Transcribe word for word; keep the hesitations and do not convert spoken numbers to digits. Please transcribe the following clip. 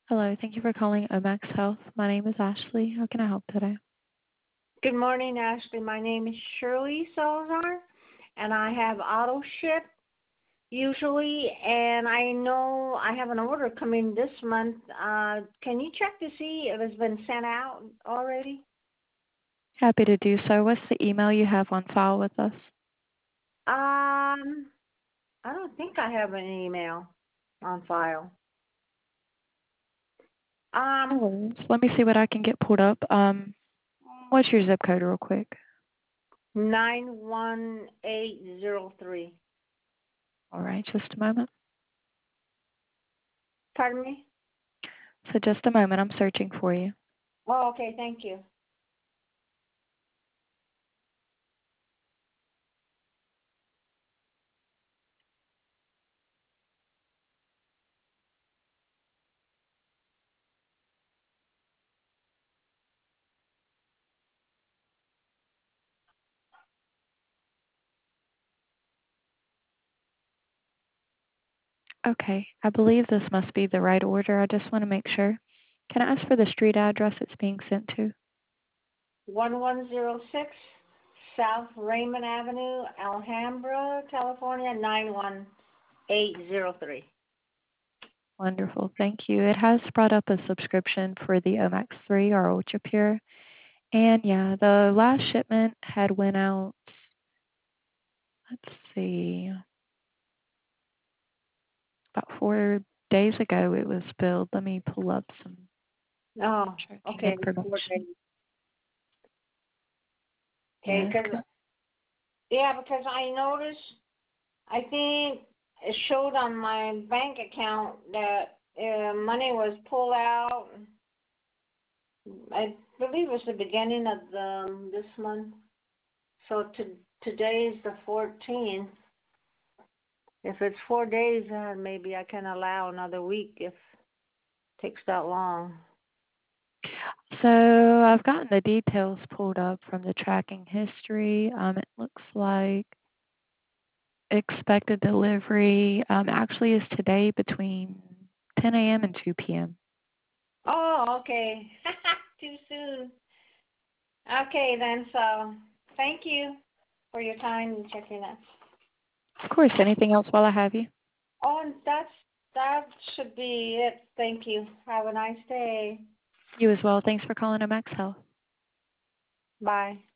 Hello, thank you for calling Omax Health. My name is Ashley. How can I help today? Good morning, Ashley. My name is Shirley Salazar, and I have auto ship usually, and I know I have an order coming this month. Uh, can you check to see if it's been sent out already? Happy to do so. What's the email you have on file with us? Um, I don't think I have an email on file. No Um, worries. Let me see what I can get pulled up. Um, what's your zip code real quick? nine one eight zero three. All right, just a moment. Pardon me? So just a moment, I'm searching for you. Oh, okay, thank you. Okay, I believe this must be the right order. I just want to make sure. Can I ask for the street address it's being sent to? one one zero six South Raymond Avenue, Alhambra, California, nine one eight zero three. Wonderful, thank you. It has brought up a subscription for the Omax three or Ultra Pure. And yeah, the last shipment had went out, let's see, about four days ago it was billed. Let me pull up some Oh, tracking okay. Four information. days. Okay, Yes. because, co- yeah, because I noticed, I think it showed on my bank account that uh, money was pulled out. I believe it's the beginning of the, this month. So to, today is the fourteenth. If it's four days, uh, maybe I can allow another week if it takes that long. So I've gotten the details pulled up from the tracking history. Um, it looks like expected delivery um, actually is today between ten a m and two p m Oh, okay. Too soon. Okay, then, so thank you for your time and checking that. Of course, anything else while I have you? Oh, and that's, that should be it. Thank you. Have a nice day. You as well. Thanks for calling Omax Health. Bye.